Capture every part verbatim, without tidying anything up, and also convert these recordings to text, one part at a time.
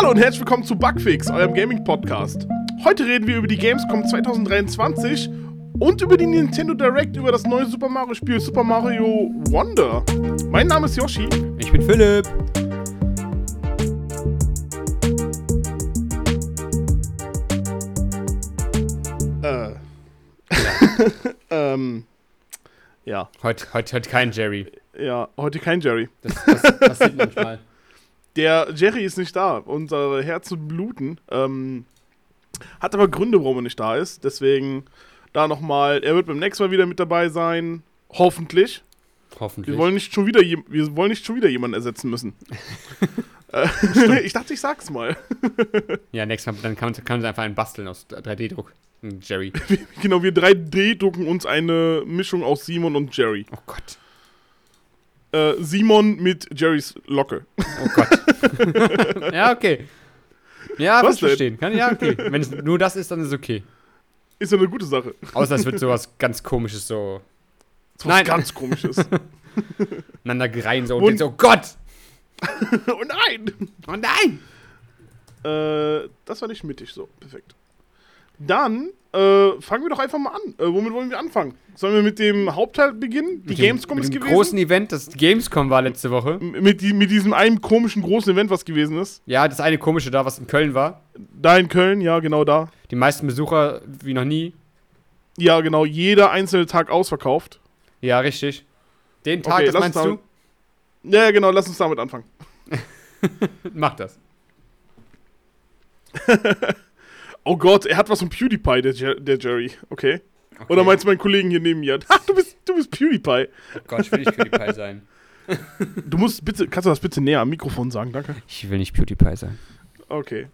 Hallo und herzlich willkommen zu Bugfix, eurem Gaming-Podcast. Heute reden wir über die Gamescom zwanzig dreiundzwanzig und über die Nintendo Direct, über das neue Super Mario-Spiel Super Mario Wonder. Mein Name ist Yoshi. Ich bin Philipp. Äh. ähm. Ja. Heute, heute, heute kein Jerry. Ja, heute kein Jerry. Das, das passiert manchmal. Der Jerry ist nicht da. Unsere Herzen bluten. Ähm, hat aber Gründe, warum er nicht da ist. Deswegen da nochmal. Er wird beim nächsten Mal wieder mit dabei sein. Hoffentlich. Hoffentlich. Wir wollen nicht schon wieder, je- wir wollen nicht schon wieder jemanden ersetzen müssen. Äh, ich dachte, ich sag's mal. Ja, nächstes Mal, dann kann man, kann man einfach einen basteln aus drei D-Druck. Ein Jerry. Genau, wir drei D-drucken uns eine Mischung aus Simon und Jerry. Oh Gott. Äh, Simon mit Jerrys Locke. Oh Gott. Ja, okay. Ja, Was was verstehen. Kann, ja, okay. Wenn es nur das ist, dann ist es okay. Ist ja eine gute Sache. Außer es wird sowas ganz Komisches, so Das ist was Nein. ganz Komisches. einander gereihen so und, Und- denkt so, oh Gott! Oh nein! Oh nein! Äh, das war nicht mittig so. Perfekt. Dann äh, fangen wir doch einfach mal an. Äh, womit wollen wir anfangen? Sollen wir mit dem Hauptteil beginnen? Die Mit dem- Gamescom mit ist dem gewesen. großen Event, das Gamescom war letzte Woche. M- mit, die, mit diesem einen komischen großen Event, was gewesen ist. Ja, das eine komische da, was in Köln war. Da in Köln, ja, genau da. Die meisten Besucher wie noch nie. Ja, genau, jeder einzelne Tag ausverkauft. Ja, richtig. Den Tag, Okay, das lass meinst uns du? Ja, ja, genau, lass uns damit anfangen. Mach das. Oh Gott, er hat was von PewDiePie, der, Jer- der Jerry. Okay. Okay. Oder meinst du meinen Kollegen hier neben mir? Ha, du bist, du bist PewDiePie. Oh Gott, ich will nicht PewDiePie sein. Du musst bitte, kannst du das bitte näher am Mikrofon sagen, danke? Ich will nicht PewDiePie sein. Okay.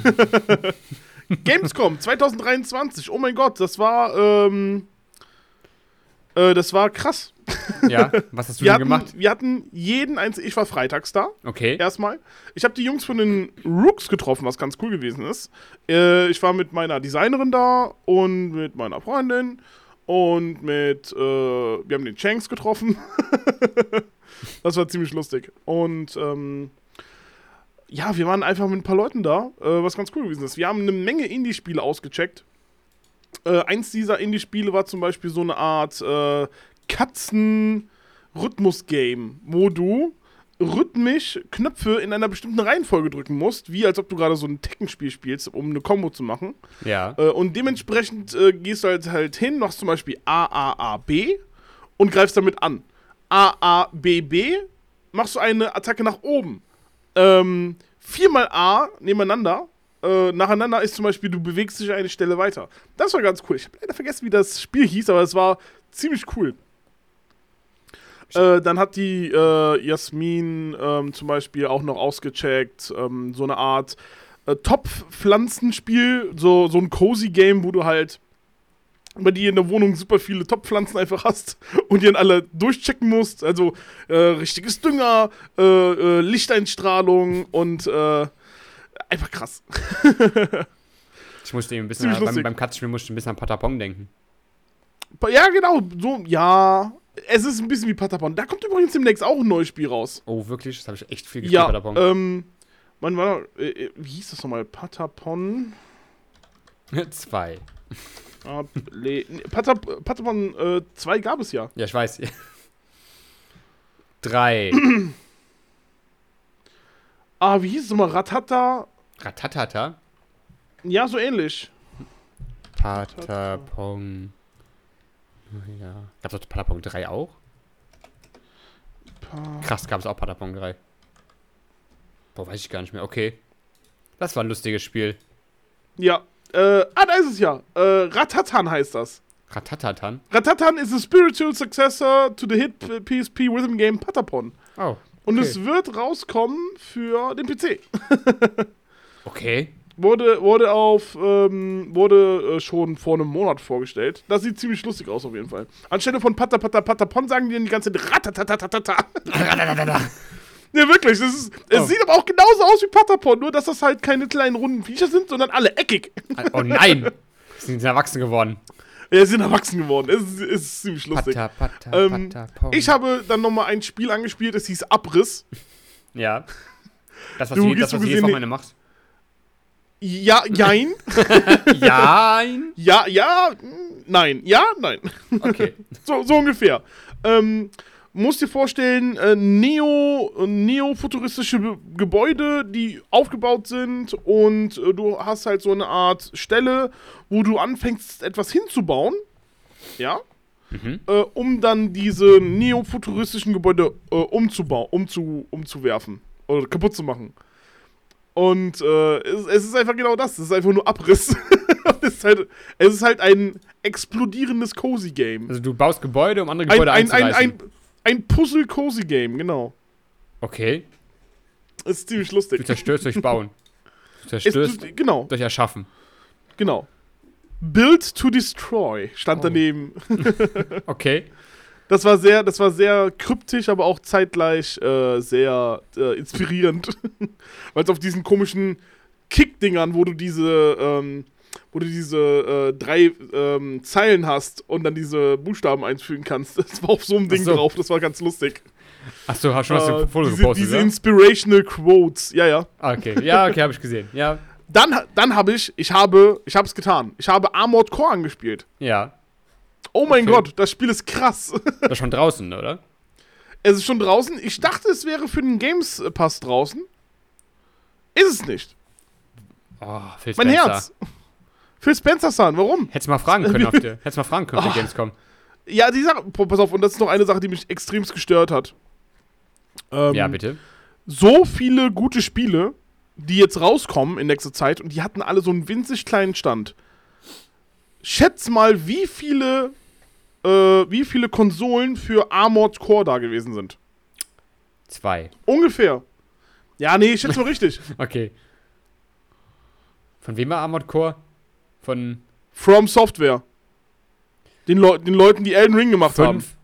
Gamescom zwanzig dreiundzwanzig, oh mein Gott, das war, ähm, äh, das war krass. Ja, was hast du Wir denn hatten, gemacht? wir hatten jeden einzelnen, ich war freitags da, Okay. erstmal. Ich habe die Jungs von den Rooks getroffen, was ganz cool gewesen ist. Äh, ich war mit meiner Designerin da und mit meiner Freundin und mit, äh, wir haben den Chanks getroffen. Das war ziemlich lustig. Und, ähm, ja, wir waren einfach mit ein paar Leuten da, äh, was ganz cool gewesen ist. Wir haben eine Menge Indie-Spiele ausgecheckt. Äh, eins dieser Indie-Spiele war zum Beispiel so eine Art äh, Katzen-Rhythmus-Game, wo du rhythmisch Knöpfe in einer bestimmten Reihenfolge drücken musst, wie als ob du gerade so ein Tekken-Spiel spielst, um eine Combo zu machen. Ja. Äh, und dementsprechend äh, gehst du halt, halt hin, machst zum Beispiel A, A, A, B und greifst damit an. A, A, B, B, machst du eine Attacke nach oben. Ähm, viermal A nebeneinander, äh, nacheinander ist zum Beispiel, du bewegst dich eine Stelle weiter. Das war ganz cool. Ich habe leider vergessen, wie das Spiel hieß, aber es war ziemlich cool. Äh, dann hat die äh, Jasmin ähm, zum Beispiel auch noch ausgecheckt, ähm, so eine Art äh, Topfpflanzenspiel, so, so ein Cozy-Game, wo du halt bei dir in der Wohnung super viele Topfpflanzen einfach hast und die dann alle durchchecken musst. Also äh, richtiges Dünger, äh, äh, Lichteinstrahlung und äh, einfach krass. Ich musste eben ein bisschen, Ziemlich beim, lustig. beim Katzenspiel musste ich ein bisschen an Patapong denken. Ja, genau, so, ja. Es ist ein bisschen wie Patapon. Da kommt übrigens demnächst auch ein neues Spiel raus. Oh, wirklich? Das habe ich echt viel gespielt, Ja, Patapong. ähm, man war, äh, äh, wie hieß das nochmal? Patapon? Zwei. Able- nee, Patap Patapon äh, zwei gab es ja. Ja, ich weiß. Drei. Ah, wie hieß es nochmal? Ratata? Ratatata. Ja, so ähnlich. Patapong. Ja. Gab es Patapong drei auch? Pa Krass, gab es auch Patapong drei. Boah, weiß ich gar nicht mehr. Okay. Das war ein lustiges Spiel. ja, äh, ah, da ist es ja. Äh, Ratatan heißt das. Ratatatan. Ratatan is a spiritual successor to the hit P S P Rhythm Game Patapon. Oh. Und Okay. es wird rauskommen für den P C. Okay. Wurde, wurde auf, ähm, wurde äh, schon vor einem Monat vorgestellt. Das sieht ziemlich lustig aus auf jeden Fall. Anstelle von Pata Pata Patapon sagen die dann die ganze Zeit Ratatatatata. Ja, wirklich. Das ist, es Oh. sieht aber auch genauso aus wie Patapon, nur dass das halt keine kleinen runden Viecher sind, sondern alle eckig. Oh nein! Sie sind erwachsen geworden. Ja, sie sind erwachsen geworden. Es ist, es ist ziemlich lustig. Pata, pata, Ähm, Patapong. Ich habe dann nochmal ein Spiel angespielt, das hieß Abriss. Ja. Das, was Du du, gehst das, so was du jedes gesehen- Wochenende machst. Ja, jein. Ja. Ja, ja, nein. Ja, nein. Okay. So, so ungefähr. Ähm, musst dir vorstellen, äh, neo, neofuturistische Be- Gebäude, die aufgebaut sind und äh, du hast halt so eine Art Stelle, wo du anfängst, etwas hinzubauen. Ja? Mhm. Äh, um dann diese neofuturistischen Gebäude äh, umzubauen, umzu, umzuwerfen oder kaputt zu machen. Und äh, es, es ist einfach genau das. Es ist einfach nur Abriss. es, ist halt, es ist halt ein explodierendes Cozy-Game. Also du baust Gebäude, um andere Ein, Gebäude ein, ein, einzureißen. ein, ein Puzzle-Cozy-Game, genau. Okay. Das ist ziemlich Du lustig. zerstörst durch Bauen. Du Es, zerstörst du, genau, durch Erschaffen. genau. Build to Destroy stand Oh. daneben. Okay. Das war sehr, das war sehr kryptisch, aber auch zeitgleich äh, sehr äh, inspirierend. Weil es auf diesen komischen Kick-Dingern, wo du diese, ähm, wo du diese äh, drei ähm, Zeilen hast und dann diese Buchstaben einfügen kannst. Das war auf so einem Ding Ach so. drauf, das war ganz lustig. Achso, hast schon hast du Äh, ein Foto diese gepostet, diese ja? Inspirational Quotes, ja, ja. Ah, okay. Ja, okay, habe ich gesehen. Ja. Dann, dann habe ich, ich habe, ich habe es getan. Ich habe Armored Core angespielt. Ja. Oh mein Okay. Gott, das Spiel ist krass. Das ist schon draußen, oder? Es ist schon draußen. Ich dachte, es wäre für den Games Pass draußen. Ist es nicht. Oh, Phil Mein Spencer. Herz. Phil Spencer-san, warum? Hättest mal fragen können auf der. Hättest mal fragen können auf der Oh. Gamescom. Ja, die Sache, po- pass auf, und das ist noch eine Sache, die mich extremst gestört hat. Ähm, Ja, bitte. So viele gute Spiele, die jetzt rauskommen in nächster Zeit, und die hatten alle so einen winzig kleinen Stand. Schätz mal, wie viele, äh, wie viele Konsolen für Armored Core da gewesen sind. Zwei. Ungefähr. Ja, nee, ich schätze mal richtig. Okay. Von wem war Armored Core? Von From Software. Den, Leu den Leuten, die Elden Ring gemacht haben. fünf?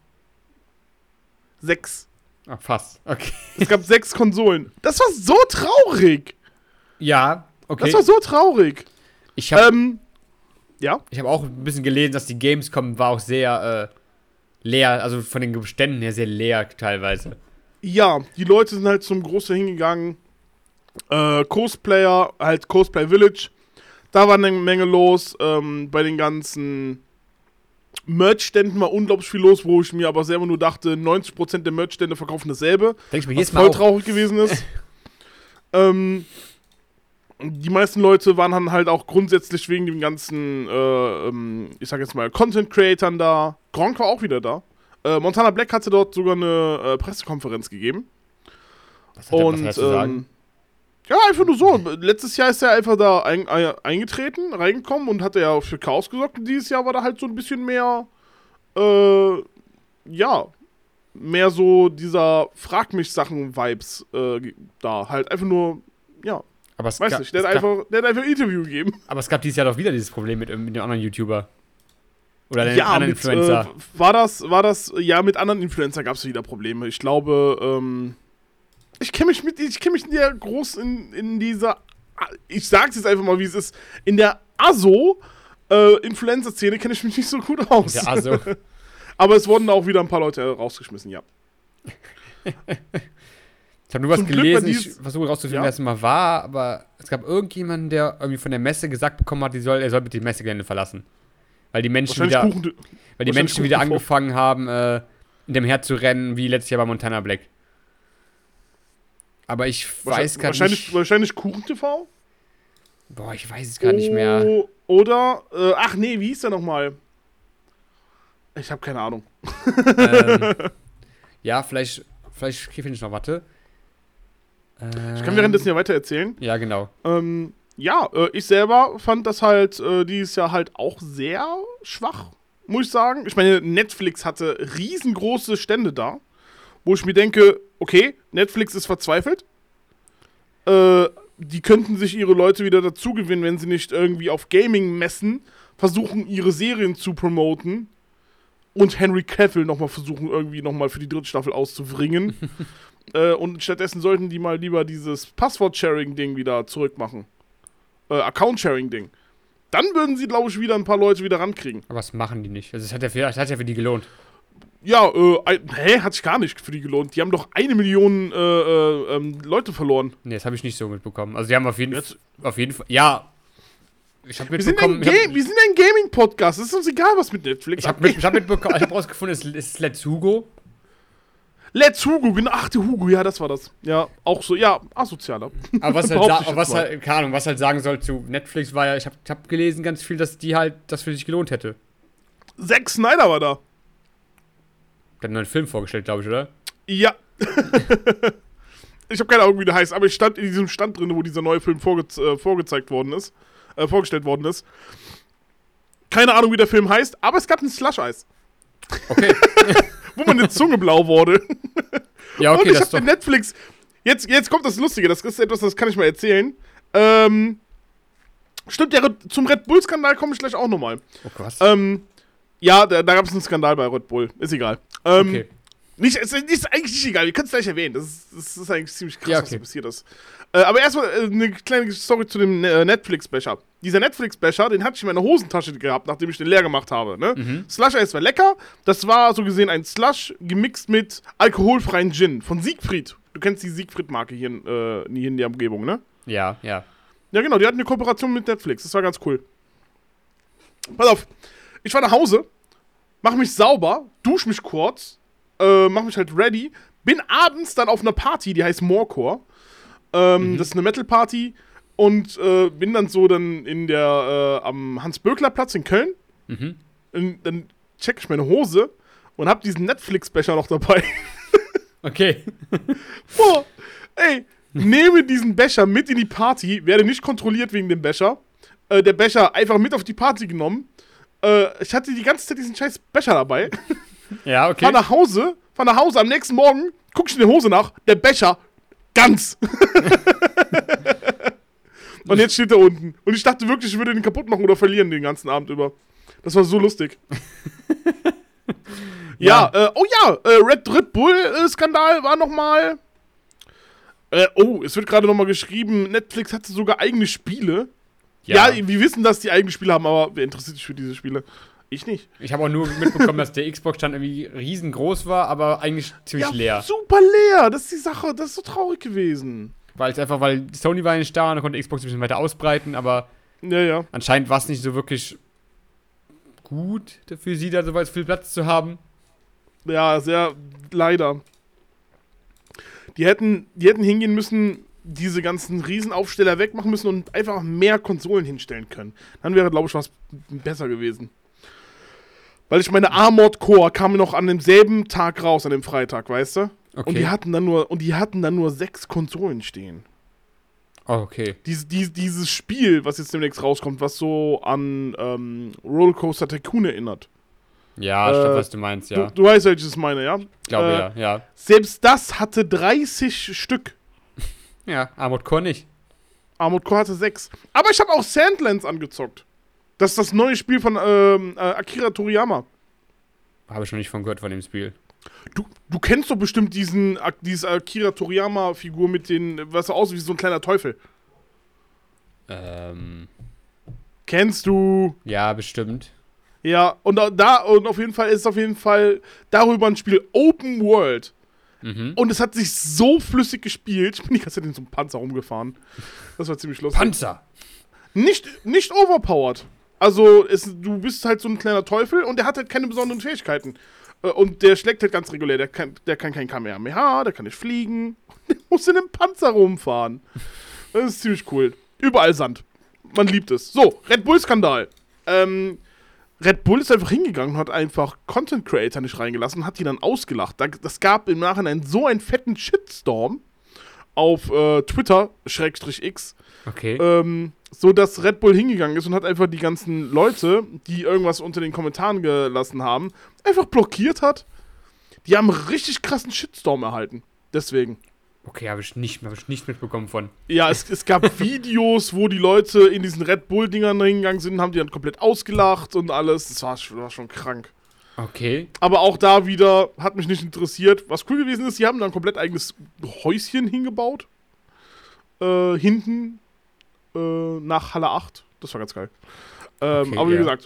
Sechs. Ach, fast. Okay. Es gab sechs Konsolen. Das war so traurig. Ja, okay. Das war so traurig. Ich habe Ähm, ja. ich hab auch ein bisschen gelesen, dass die Gamescom war auch sehr äh, leer, also von den Beständen her sehr leer teilweise. Ja, die Leute sind halt zum Großteil hingegangen. Äh, Cosplayer, halt Cosplay Village. Da war eine Menge los. Ähm, bei den ganzen Merch-Ständen war unglaublich viel los, wo ich mir aber selber nur dachte, neunzig Prozent der Merch-Stände verkaufen dasselbe. Denk ich mir Was jedes voll Mal auch. traurig gewesen ist. ähm, die meisten Leute waren dann halt auch grundsätzlich wegen dem ganzen, äh, ähm, ich sag jetzt mal, Content-Creatern da. Gronk war auch wieder da. Äh, Montana Black hatte dort sogar eine äh, Pressekonferenz gegeben. Was hat der, was Und, hat er zu sagen? ähm, ja, einfach nur so. Letztes Jahr ist er einfach da ein, ein, eingetreten, reingekommen und hat ja für Chaos gesorgt. Und dieses Jahr war da halt so ein bisschen mehr, äh, ja, mehr so dieser Frag mich Sachen-Vibes äh, ge- da. Halt einfach nur, ja, Aber es, weiß gab, nicht, der es hat, gab, einfach, der hat einfach ein Interview gegeben. aber es gab dieses Jahr doch wieder dieses Problem mit, mit dem anderen YouTuber. Oder den Ja, anderen mit, Influencer. äh, war das, war das, ja, mit anderen Influencer gab es wieder Probleme. Ich glaube, ähm, ich kenne mich mit, ich kenne mich in der groß in, in dieser, ich sag's jetzt einfach mal, wie es ist, in der Aso, äh, Influencer-Szene kenne ich mich nicht so gut aus. Ja, also. Aber es wurden auch wieder ein paar Leute rausgeschmissen, ja. Ich habe nur was Zum Glück gelesen, war ich dies- versuche rauszufinden, Ja. wer es mal war, aber es gab irgendjemanden, der irgendwie von der Messe gesagt bekommen hat, die soll, er soll bitte die Messegelände verlassen. Weil die Menschen Wahrscheinlich wieder, Kuchen. weil die wahrscheinlich Menschen wieder Kuchen- angefangen haben, äh, in dem Herd zu rennen, wie letztes Jahr bei Montana Black. Aber ich weiß Wahrscheinlich, gar wahrscheinlich, nicht. wahrscheinlich Kuchen T V? Boah, ich weiß es gar nicht mehr. Oh, oder, äh, ach nee, wie hieß der nochmal? Ich habe keine Ahnung. ähm, ja, vielleicht, vielleicht finde ich noch, warte. Ähm, Ich kann währenddessen ja weiter erzählen. Ja, genau. Ähm, ja, äh, ich selber fand das halt äh, dieses Jahr halt auch sehr schwach, muss ich sagen. Ich meine, Netflix hatte riesengroße Stände da, wo ich mir denke, okay, Netflix ist verzweifelt. Äh, die könnten sich ihre Leute wieder dazu gewinnen, wenn sie nicht irgendwie auf Gaming-Messen versuchen, ihre Serien zu promoten und Henry Cavill nochmal versuchen, irgendwie nochmal für die dritte Staffel auszubringen. äh, und stattdessen sollten die mal lieber dieses Passwort-Sharing-Ding wieder zurückmachen. Äh, Account-Sharing-Ding. Dann würden sie, glaube ich, wieder ein paar Leute wieder rankriegen. Aber was machen die nicht? Also, es hat ja für, es hat ja für die gelohnt. ja, äh, ein, hä, hat sich gar nicht für die gelohnt. Die haben doch eine Million äh, äh, ähm, Leute verloren. Nee, das habe ich nicht so mitbekommen. Also die haben auf jeden, Jetzt- auf jeden Fall, ja. Ich habe Wir sind, ein mitbekommen, ich Ga- habe wir sind ein Gaming-Podcast. Es ist uns egal, was mit Netflix ich hab mit, ich hab mitbekommen, ich habe rausgefunden, es ist Let's Hugo. Let's Hugo, genau. Ach, der Hugo, ja, das war das. Ja, auch so, ja, asozialer. Aber was halt, Behaupte sa- ich jetzt was mal. halt, keine Ahnung, was halt sagen soll zu Netflix war ja, ich habe hab gelesen ganz viel, dass die halt das für sich gelohnt hätte. Zack Snyder war da. Der hat einen neuen Film vorgestellt, glaube ich, oder? Ja. Ich habe keine Ahnung, wie der heißt, aber ich stand in diesem Stand drin, wo dieser neue Film vorge äh, vorgezeigt worden ist, äh, vorgestellt worden ist. Keine Ahnung, wie der Film heißt, aber es gab ein Slush-Eis, Okay. wo meine Zunge blau wurde. Ja, Und okay, ich das ist habe doch. Netflix. Jetzt, jetzt kommt das Lustige, das ist etwas, das kann ich mal erzählen. Ähm, stimmt, der Red- zum Red Bull-Skandal komme ich gleich auch nochmal. Oh, krass. Ähm, ja, da, da gab es einen Skandal bei Red Bull. Ist egal. Ähm, Okay. Nicht, ist, ist eigentlich nicht egal, wir können es gleich erwähnen. Das ist, das ist eigentlich ziemlich krass, Ja, was okay. da passiert ist. Äh, aber erstmal äh, eine kleine Story zu dem äh, Netflix-Becher. Dieser Netflix-Becher, den hatte ich in meiner Hosentasche gehabt, nachdem ich den leer gemacht habe. Ne? Mhm. Slush-Eis war lecker. Das war so gesehen ein Slush gemixt mit alkoholfreien Gin von Siegfried. Du kennst die Siegfried-Marke hier, in, äh, hier in der Umgebung, ne? Ja, ja. Ja, genau, die hatten eine Kooperation mit Netflix. Das war ganz cool. Pass auf, ich fahr nach Hause, mach mich sauber, dusch mich kurz, äh, mach mich halt ready, bin abends dann auf einer Party, die heißt Morecore. Ähm, Mhm. Das ist eine Metal-Party und äh, bin dann so dann in der, äh, am Hans-Böckler-Platz in Köln. Mhm. Und dann check ich meine Hose und hab diesen Netflix-Becher noch dabei. Okay. Boah, ey, nehme diesen Becher mit in die Party, werde nicht kontrolliert wegen dem Becher. Äh, der Becher einfach mit auf die Party genommen. Äh, ich hatte die ganze Zeit diesen scheiß Becher dabei. Ja, okay. Fahr nach Hause, fahr nach Hause, am nächsten Morgen guck ich in die Hose nach, der Becher ganz. Und jetzt steht er unten. Und ich dachte wirklich, ich würde den kaputt machen oder verlieren den ganzen Abend über. Das war so lustig. Ja, Ja. äh, oh ja, äh, Red, Red Bull-Skandal war nochmal. Äh, oh, es wird gerade nochmal geschrieben, Netflix hatte sogar eigene Spiele. Ja. wir wissen, dass die eigene Spiele haben, aber wer interessiert sich für diese Spiele? Ich nicht. Ich habe auch nur mitbekommen, dass der Xbox-Stand irgendwie riesengroß war, aber eigentlich ziemlich Ja, leer. super leer, das ist die Sache, das ist so traurig gewesen. Weil es einfach, weil Sony war nicht da und da konnte Xbox ein bisschen weiter ausbreiten, aber Ja, ja. anscheinend war es nicht so wirklich gut für sie, da so weit viel Platz zu haben. Ja, sehr, leider. Die hätten, die hätten hingehen müssen, diese ganzen Riesenaufsteller wegmachen müssen und einfach mehr Konsolen hinstellen können. Dann wäre, glaube ich, was besser gewesen. Weil ich meine, Armored Core kam noch an demselben Tag raus, an dem Freitag, weißt du? Okay. Und die hatten dann nur, und die hatten dann nur sechs Konsolen stehen. Oh, okay. Dies, dies, dieses Spiel, was jetzt demnächst rauskommt, was so an ähm, Rollercoaster Tycoon erinnert. Ja, ich Äh, glaube, was du meinst, ja. Du, du weißt, welches ich meine, ja? Ich glaube, äh, ja, ja. Selbst das hatte dreißig Stück. Ja, Armored Core nicht. Armored Core hatte sechs. Aber ich habe auch Sandlands angezockt. Das ist das neue Spiel von ähm, äh, Akira Toriyama. Habe ich noch nicht von gehört von dem Spiel. Du, du kennst doch bestimmt diesen, Ak- diese Akira Toriyama-Figur mit den, was so aussieht wie so ein kleiner Teufel. Ähm, Kennst du? ja, bestimmt. Ja, und da- da, und auf jeden Fall ist auf jeden Fall darüber ein Spiel Open World. Mhm. Und es hat sich so flüssig gespielt. Ich bin die ganze Zeit in so einem Panzer rumgefahren. Das war ziemlich lustig. Panzer! Nicht, nicht overpowered. Also, es, du bist halt so ein kleiner Teufel und der hat halt keine besonderen Fähigkeiten. Äh, Und der schlägt halt ganz regulär. Der kann, der kann kein Kamehameha, der kann nicht fliegen. Der muss in einem Panzer rumfahren. Das ist ziemlich cool. Überall Sand. Man liebt es. So, Red Bull-Skandal. Ähm, Red Bull ist einfach hingegangen und hat einfach Content Creator nicht reingelassen und hat die dann ausgelacht. Da- Das gab im Nachhinein so einen fetten Shitstorm auf äh, Twitter, Schrägstrich X, Okay. ähm, so dass Red Bull hingegangen ist und hat einfach die ganzen Leute, die irgendwas unter den Kommentaren gelassen haben, einfach blockiert hat. Die haben einen richtig krassen Shitstorm erhalten. Deswegen. Okay, habe ich nicht, hab ich nicht mitbekommen von. Ja, es, es gab Videos, wo die Leute in diesen Red Bull-Dingern hingegangen sind, haben die dann komplett ausgelacht und alles. Das war, sch- war schon krank. Okay. Aber auch da wieder hat mich nicht interessiert. Was cool gewesen ist, die haben da ein komplett eigenes Häuschen hingebaut. Äh, hinten äh, nach Halle acht. Das war ganz geil. Ähm, Okay, aber wie ja. gesagt,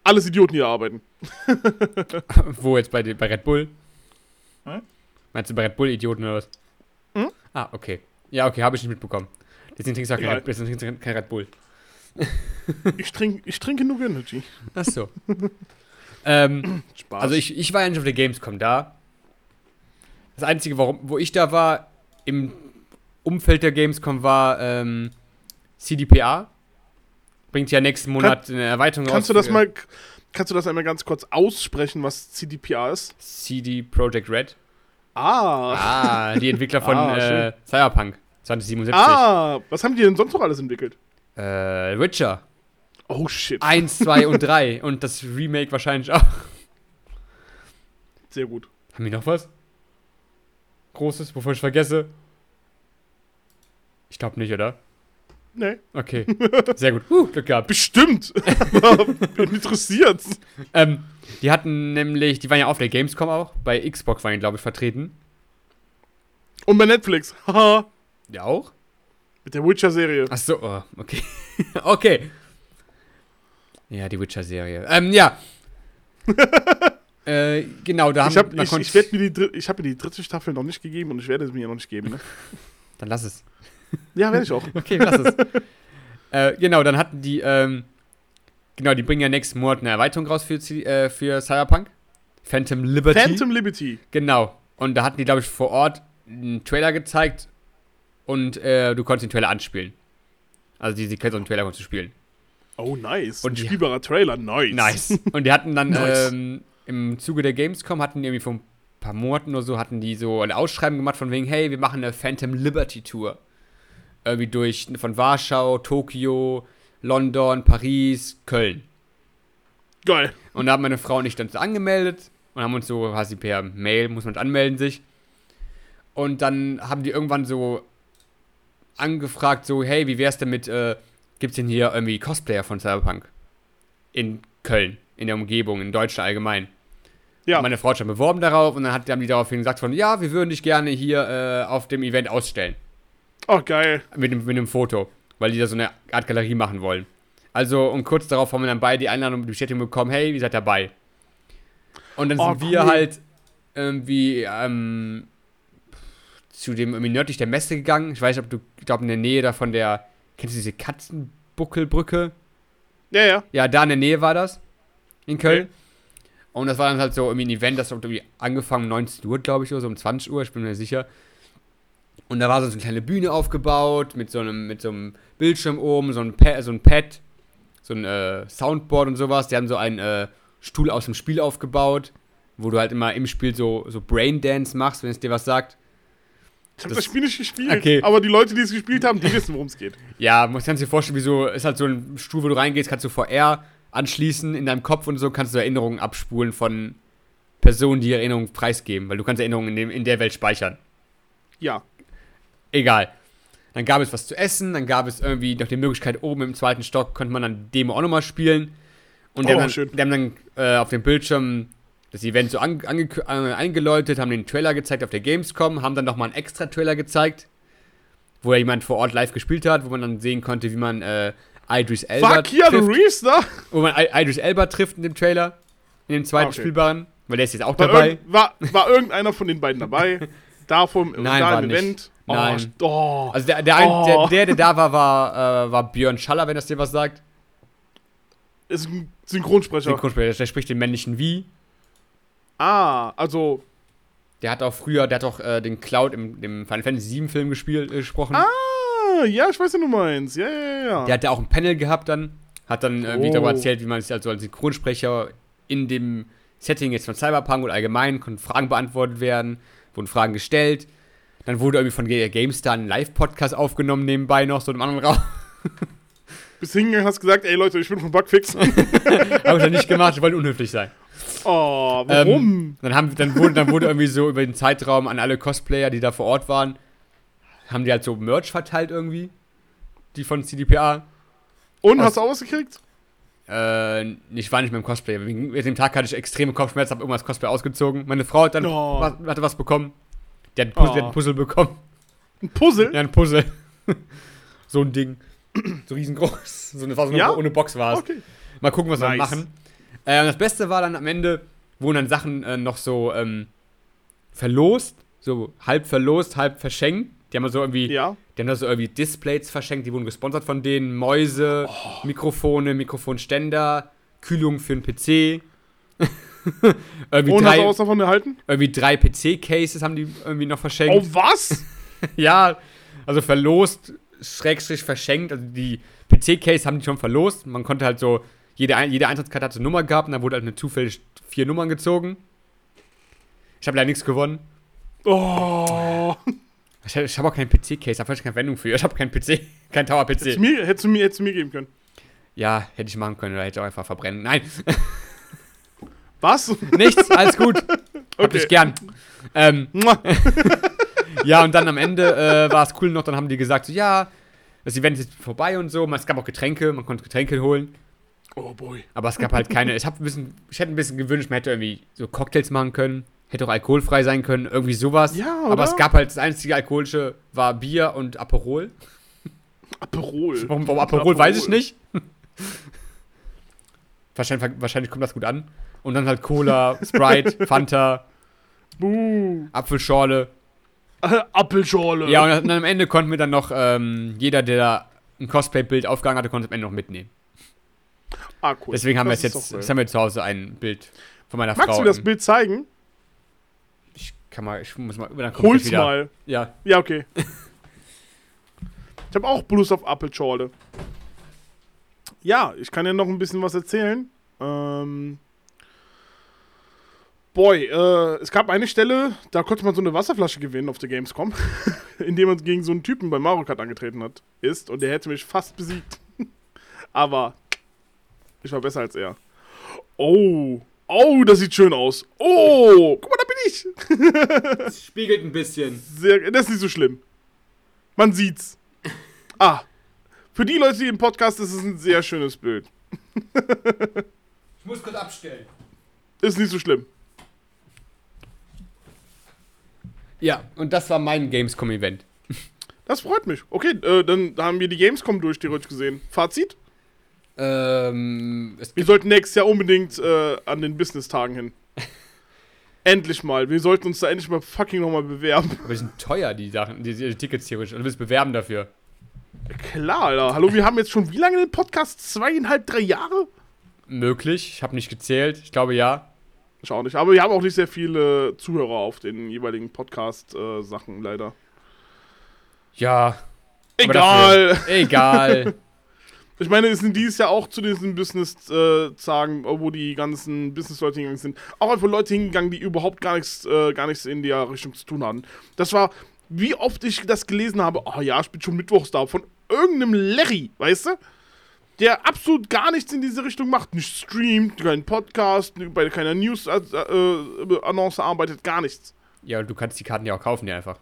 alles Idioten, die hier arbeiten. Wo jetzt bei, den- bei Red Bull? Hm? Meinst du bei Red Bull Idioten oder was? Hm? Ah, okay. Ja, okay, habe ich nicht mitbekommen. Deswegen trinkst du auch kein, Egal. Red- deswegen trinkst du kein Red Bull. Ich trinke ich trink genug Energy. Ach so. ähm, Spaß. also ich, ich war ja nicht auf der Gamescom da. Das Einzige, warum, wo ich da war, im Umfeld der Gamescom war ähm, C D P R. Bringt ja nächsten Monat eine Erweiterung raus. Kannst du das für mal, kannst du das einmal ganz kurz aussprechen, was C D P R ist? C D Projekt Red. Ah. Ah, die Entwickler von Ah, äh, Cyberpunk zwanzig siebenundsiebzig. Ah, was haben die denn sonst noch alles entwickelt? Äh, Witcher. Oh shit. eins, zwei und drei. Und das Remake wahrscheinlich auch. Sehr gut. Haben wir noch was? Großes, bevor ich vergesse? Ich glaube nicht, oder? Nee. Okay. Sehr gut. Uh, Glück gehabt. Bestimmt. Bin interessiert. Ähm, die hatten nämlich, die waren ja auf der Gamescom auch. Bei Xbox waren die, glaube ich, vertreten. Und bei Netflix. Haha. Ja auch? Mit der Witcher-Serie. Ach so, oh, okay. Okay. Ja, die Witcher-Serie. Ähm, ja. äh, genau, da haben Ich habe man ich, konnt- ich werd mir, die dr- ich hab mir die dritte Staffel noch nicht gegeben und ich werde es mir noch nicht geben. Ne? Dann lass es. Ja, werde ich auch. Okay, lass es. äh, genau, dann hatten die, ähm, genau, die bringen ja nächsten Monat eine Erweiterung raus für, C- äh, für Cyberpunk. Phantom Liberty. Phantom Liberty. Genau. Und da hatten die, glaube ich, vor Ort einen Trailer gezeigt und äh, du konntest den Trailer anspielen. Also die Sequenz aus dem Trailer konntest du spielen. Oh, nice. Und Ein die- spielbarer Trailer. Nice. Nice. Und die hatten dann Nice. ähm, im Zuge der Gamescom, hatten die irgendwie vor ein paar Monaten oder so, hatten die so ein Ausschreiben gemacht von wegen, hey, wir machen eine Phantom Liberty Tour. Irgendwie durch, von Warschau, Tokio, London, Paris, Köln. Geil. Und da haben meine Frau und ich dann so angemeldet und haben uns so quasi per Mail, muss man anmelden sich. Und dann haben die irgendwann so angefragt, so, hey, wie wär's denn mit, äh, gibt's denn hier irgendwie Cosplayer von Cyberpunk? In Köln, in der Umgebung, in Deutschland allgemein. Ja. Und meine Frau hat schon beworben darauf und dann hat, haben die daraufhin gesagt von, ja, wir würden dich gerne hier äh, auf dem Event ausstellen. Oh, geil. Mit einem, mit einem Foto, weil die da so eine Art Galerie machen wollen. Also, und kurz darauf haben wir dann beide die Einladung und die Bestätigung bekommen, hey, ihr seid dabei. Und dann Oh, sind wir cool. halt irgendwie ähm, zu dem irgendwie nördlich der Messe gegangen. Ich weiß nicht, ob du, ich glaube, in der Nähe da von der, kennst du diese Katzenbuckelbrücke? Ja, ja. Ja, da in der Nähe war das. In Köln. Okay. Und das war dann halt so irgendwie ein Event, das hat irgendwie angefangen um neunzehn Uhr, glaube ich, oder so um zwanzig Uhr, ich bin mir nicht sicher. Und da war so eine kleine Bühne aufgebaut, mit so einem, mit so einem Bildschirm oben, so ein, Pa- so ein Pad, so ein äh, Soundboard und sowas. Die haben so einen äh, Stuhl aus dem Spiel aufgebaut, wo du halt immer im Spiel so, so Braindance machst, wenn es dir was sagt. Ich habe Das- das Spiel nicht gespielt. Okay. Aber die Leute, die es gespielt haben, die wissen, worum es geht. Ja, muss kannst dir vorstellen, wie so, ist halt so ein Stuhl, wo du reingehst, kannst du V R anschließen in deinem Kopf und so, kannst du Erinnerungen abspulen von Personen, die Erinnerungen preisgeben, weil du kannst Erinnerungen in, dem, in der Welt speichern. Ja. Egal. Dann gab es was zu essen, dann gab es irgendwie noch die Möglichkeit, oben im zweiten Stock konnte man dann Demo auch nochmal spielen. Und die Oh, haben dann, schön. die haben dann äh, auf dem Bildschirm das Event so ange, ange, äh, eingeläutet, haben den Trailer gezeigt auf der Gamescom, haben dann nochmal einen extra Trailer gezeigt, wo ja jemand vor Ort live gespielt hat, wo man dann sehen konnte, wie man äh, Idris Elba Fuck, Keanu trifft. Reeves da? Wo man I- Idris Elba trifft in dem Trailer, in dem zweiten Ah, okay. Spielbaren, weil der ist jetzt auch War, dabei. irgend, war, war irgendeiner von den beiden dabei? Da vom Nein, da war im nicht. Event? Oh, Nein. Oh, Also der, der, ein, Oh. der, der, der da war, war, äh, war Björn Schaller, wenn das dir was sagt. ist ein Synchronsprecher. Synchronsprecher, der spricht den männlichen Wie. Ah, also. Der hat auch früher, der hat auch äh, den Cloud im, im Final Fantasy sieben Film gespielt, äh, gesprochen. Ah, ja, ich weiß, was du meinst. Ja, ja, ja, ja. Der hatte auch ein Panel gehabt dann, hat dann irgendwie Oh. darüber erzählt, wie man sich also als Synchronsprecher in dem Setting jetzt von Cyberpunk und allgemein konnten Fragen beantwortet werden, wurden Fragen gestellt. Dann wurde irgendwie von G- GameStar ein Live-Podcast aufgenommen nebenbei noch, so in einem anderen Raum. Bist hingegangen, hast gesagt, ey Leute, ich bin von Bugfix. Habe ich dann nicht gemacht, ich wollte unhöflich sein. Oh, warum? Ähm, dann, haben, dann, wurde, dann wurde irgendwie so über den Zeitraum an alle Cosplayer, die da vor Ort waren, haben die halt so Merch verteilt irgendwie. Die von C D P R. Und, aus- hast du ausgekriegt? Äh, ich war nicht mehr im Cosplay. Wegen dem Tag hatte ich extreme Kopfschmerzen, habe irgendwas Cosplay ausgezogen. Meine Frau hat dann Oh. was, hatte was bekommen. Die hat, ein Puzzle, Oh. die hat ein Puzzle bekommen. Ein Puzzle? Ja, ein Puzzle. So ein Ding. So riesengroß. So eine, war so eine Ja? ohne Box war es. Okay. Mal gucken, was wir Nice. machen. Äh, das Beste war dann am Ende, wurden dann Sachen äh, noch so ähm, verlost, so halb verlost, halb verschenkt. Die haben so irgendwie, Ja. die haben da so irgendwie Displays verschenkt, die wurden gesponsert von denen, Mäuse, oh. Mikrofone, Mikrofonständer, Kühlung für den P C. irgendwie Und drei, hast du was davon erhalten? Irgendwie drei P C-Cases haben die irgendwie noch verschenkt. Oh, was? Ja, also verlost, schrägstrich verschenkt. Also die P C-Case haben die schon verlost. Man konnte halt so, jede, jede Eintrittskarte hat so eine Nummer gehabt und dann wurde halt eine zufällig vier Nummern gezogen. Ich habe leider nichts gewonnen. Oh. Ich, ich habe auch keinen P C-Case, da habe ich keine Wendung für. Ich habe keinen P C, kein Tower-P C. Hättest du, mir, hättest, du mir, hättest du mir geben können. Ja, hätte ich machen können oder hätte ich auch einfach verbrennen. Nein. Was? Nichts, alles gut. Hab Okay. dich gern. Ähm, ja, und dann am Ende äh, war es cool noch, dann haben die gesagt, so, ja, das Event ist vorbei und so. Es gab auch Getränke, man konnte Getränke holen. Oh boy. Aber es gab halt keine, ich, hab ein bisschen, ich hätte ein bisschen gewünscht, man hätte irgendwie so Cocktails machen können. Hätte auch alkoholfrei sein können, irgendwie sowas. Ja, oder? Aber es gab halt, das einzige alkoholische war Bier und Aperol. Aperol. Warum, warum Aperol, Aperol, weiß ich nicht. wahrscheinlich, wahrscheinlich kommt das gut an. Und dann halt Cola, Sprite, Fanta, Buh. Apfelschorle. Äh, Apfelschorle. Ja, und dann am Ende konnten wir dann noch, ähm, jeder, der da ein Cosplay-Bild aufgehangen hatte, konnte am Ende noch mitnehmen. Ah, cool. Deswegen haben wir Das jetzt, ist doch jetzt haben wir zu Hause ein Bild von meiner Magst Frau. du mir das Bild zeigen? Ich kann mal, ich muss mal, dann Hol's wieder. mal. Ja. Ja, okay. Ich habe auch Lust auf Apfelschorle. Ja, ich kann ja noch ein bisschen was erzählen. Ähm... Boy, äh, es gab eine Stelle, da konnte man so eine Wasserflasche gewinnen auf der Gamescom, indem man gegen so einen Typen bei Mario Kart angetreten hat, ist, und der hätte mich fast besiegt. Aber ich war besser als er. Oh, oh, das sieht schön aus. Oh, guck mal, da bin ich. Es spiegelt ein bisschen. Sehr, das ist nicht so schlimm. Man sieht's. Ah, für die Leute, die im Podcast, das ist ein sehr schönes Bild. Ich muss kurz abstellen. Ist nicht so schlimm. Ja, und das war mein Gamescom-Event. Das freut mich. Okay, äh, dann haben wir die Gamescom durch, theoretisch gesehen. Fazit? Ähm, es Wir sollten nächstes Jahr unbedingt äh, an den Business-Tagen hin. Endlich mal. Wir sollten uns da endlich mal fucking nochmal bewerben. Aber die sind teuer, die Sachen, die, die Tickets theoretisch. Und du willst bewerben dafür. Klar, Alter. Hallo, wir haben jetzt schon wie lange den Podcast? Zweieinhalb, drei Jahre? Möglich. Ich habe nicht gezählt. Ich glaube, ja. Ich auch nicht. Aber wir haben auch nicht sehr viele Zuhörer auf den jeweiligen Podcast-Sachen, leider. Ja. Egal. Dafür, egal. Ich meine, es sind dieses Jahr auch zu diesen Business-Tagen, wo die ganzen Business-Leute hingegangen sind, auch einfach Leute hingegangen, die überhaupt gar nichts, äh, gar nichts in der Richtung zu tun hatten. Das war, wie oft ich das gelesen habe, oh ja, ich bin schon mittwochs da, von irgendeinem Larry, weißt du? Der absolut gar nichts in diese Richtung macht. Nicht streamt, keinen Podcast, bei keiner News-Annonce arbeitet, gar nichts. Ja, du kannst die Karten ja auch kaufen, die einfach.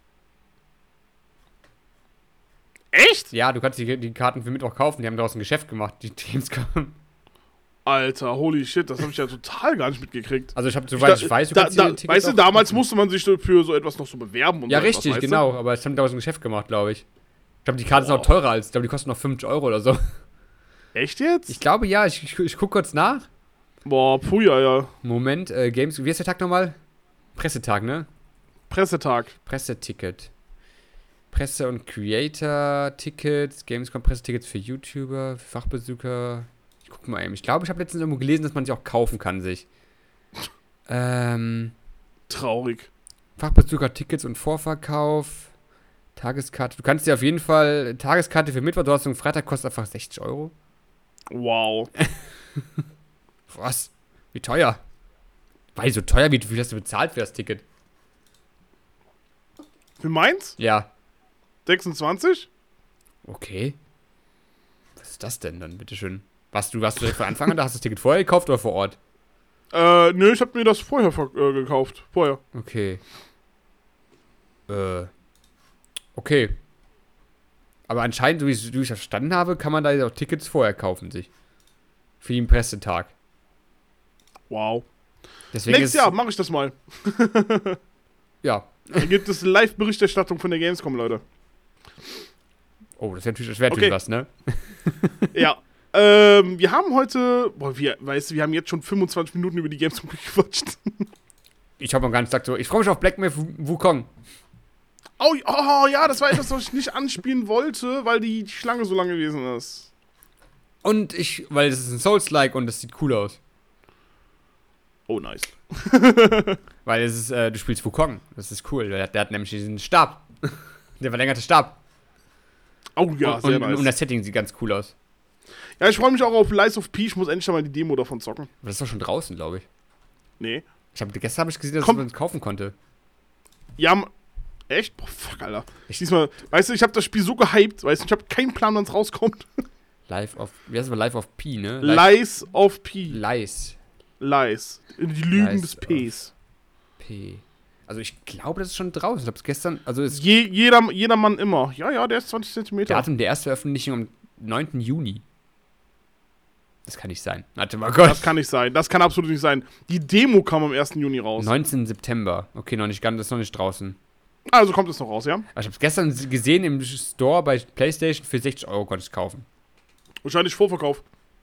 Echt? Ja, du kannst die, die Karten für Mittwoch kaufen. Die haben daraus ein Geschäft gemacht, die Gamescom. Alter, holy shit, das habe ich ja total gar nicht mitgekriegt. Also ich habe, soweit ich, ich weiß, du da, kannst da, die Tickets weißt du, auch damals kaufen. musste man sich für so etwas noch so bewerben. Und Ja, so richtig, etwas, weißt genau. Aber es haben daraus ein Geschäft gemacht, glaube ich. Ich glaube, die Karten sind Wow. auch teurer als, ich glaube, die kosten noch fünfzig Euro oder so. du? Echt jetzt? Ich glaube, ja. Ich, ich, ich gucke kurz nach. Boah, puh, ja, ja. Moment, äh, Games, wie ist der Tag nochmal? Pressetag, ne? Pressetag. Presseticket. Presse- und Creator-Tickets, Gamescom-Pressetickets für YouTuber, für Fachbesucher. Ich guck mal eben. Ich glaube, ich habe letztens irgendwo gelesen, dass man sie auch kaufen kann, sich. ähm, Traurig. Fachbesucher-Tickets und Vorverkauf. Tageskarte. Du kannst dir auf jeden Fall Tageskarte für Mittwoch, Donnerstag und Freitag kostet einfach sechzig Euro. Wow. Was? Wie teuer? Weil so teuer, wie viel hast du bezahlt für das Ticket? Für meins? Ja. sechsundzwanzig? Okay. Was ist das denn dann, bitteschön? Warst du, warst du direkt von Anfang an, da hast du das Ticket vorher gekauft oder vor Ort? Äh, nö, ich hab mir das vorher äh, gekauft. Vorher. Okay. Äh. Okay. Aber anscheinend, so wie ich es verstanden habe, kann man da auch Tickets vorher kaufen, sich. Für den Pressetag. Wow. Deswegen Nächstes ist, Jahr mache ich das mal. Ja. Dann gibt es Live-Berichterstattung von der Gamescom, Leute. Oh, das wäre natürlich, das wär Okay. natürlich was, ne? Ja. Ähm, wir haben heute, boah, wir, weißt du, wir haben jetzt schon fünfundzwanzig Minuten über die Gamescom gequatscht. Ich habe am ganzen Tag so, ich freue mich auf Black Myth Wukong. Oh, oh, ja, das war etwas, was ich nicht anspielen wollte, weil die Schlange so lang gewesen ist. Und ich, weil es ist ein Souls-like und das sieht cool aus. Oh, nice. Weil es ist, äh, du spielst Wukong. Das ist cool. Der, der hat nämlich diesen Stab. Der verlängerte Stab. Oh ja, und, sehr und, nice. Und das Setting sieht ganz cool aus. Ja, ich freue mich auch auf Lies of P. Ich muss endlich mal die Demo davon zocken. Aber das ist doch schon draußen, glaube ich. Nee. Ich hab, gestern habe ich gesehen, dass Komm. man es kaufen konnte. Ja, m- echt? Boah, fuck, Alter. Ich diesmal, weißt du, ich habe das Spiel so gehypt, weißt du, ich habe keinen Plan, wann es rauskommt. Live of, wie heißt es mal? Live of P, ne? Live, Lies of P. Lies. Lies. Die Lügen Lies des of- Ps. P. Also ich glaube, das ist schon draußen. Ich habe es gestern, also ist Je, jeder, jeder Mann immer. Ja, ja, der ist zwanzig Zentimeter. Datum der ersten Veröffentlichung am neunten Juni. Das kann nicht sein. Warte mal, Gott. Das kann nicht sein. Das kann absolut nicht sein. Die Demo kam am ersten Juni raus. neunzehnten September. Okay, noch nicht ganz, das ist noch nicht draußen. Also kommt es noch raus, ja? Aber ich habe es gestern gesehen im Store bei PlayStation für sechzig Euro konnte ich es kaufen. Wahrscheinlich Vorverkauf.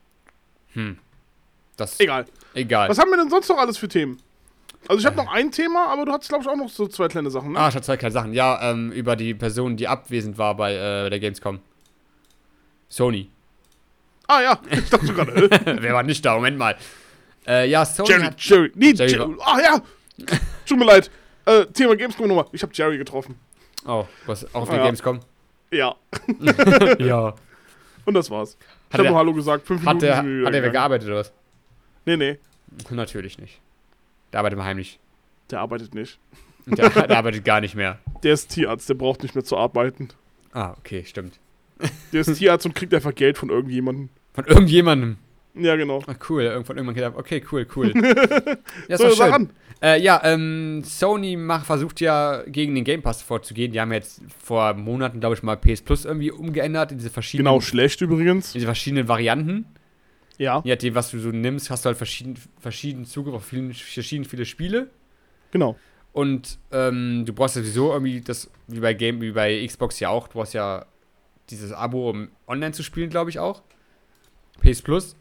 Das Egal. Egal. Was haben wir denn sonst noch alles für Themen? Also ich habe noch ein Thema, aber du hattest, glaube ich, auch noch so zwei kleine Sachen, ne? Ah, ich hatte zwei kleine Sachen. Ja, ähm, über die Person, die abwesend war bei äh, der Gamescom. Sony. Ah ja, ich dachte so gerade. äh, Wer war nicht da? Moment mal. Äh, ja, Sony Jerry, hat... Jerry. Nee, Jerry Jerry. Ah ja. Tut mir leid. Äh, Thema Gamescom nochmal. Ich habe Jerry getroffen. Oh, was? Auch auf Ah, der ja. Gamescom? Ja. Ja. Und das war's. Ich Hat habe er- nur Hallo gesagt. Fünf Hat Minuten der, sind wir wieder hat der gegangen. gearbeitet oder was? Nee, nee. Natürlich nicht. Der arbeitet mal heimlich. Der arbeitet nicht. Der, der arbeitet gar nicht mehr. Der ist Tierarzt, der braucht nicht mehr zu arbeiten. Ah, okay, stimmt. Der ist Tierarzt und kriegt einfach Geld von irgendjemandem. Von irgendjemandem. Ja, genau. Ah, cool. Irgendwann irgendwann gedacht, okay, cool, cool. Ja, So, ist doch sag schön. an. Äh, ja, ähm, Sony mach, versucht ja gegen den Game Pass vorzugehen. Die haben jetzt vor Monaten, glaube ich, mal P S Plus irgendwie umgeändert in diese verschiedenen, Genau, schlecht übrigens. diese verschiedenen Varianten. Ja, Je nachdem, was du so nimmst, hast du halt verschieden, verschieden Zugriff auf vielen, verschieden viele Spiele. genau. Und ähm, du brauchst ja sowieso irgendwie das, wie bei Game, wie bei Xbox ja auch, du brauchst ja dieses Abo, um online zu spielen, glaube ich auch. P S Plus.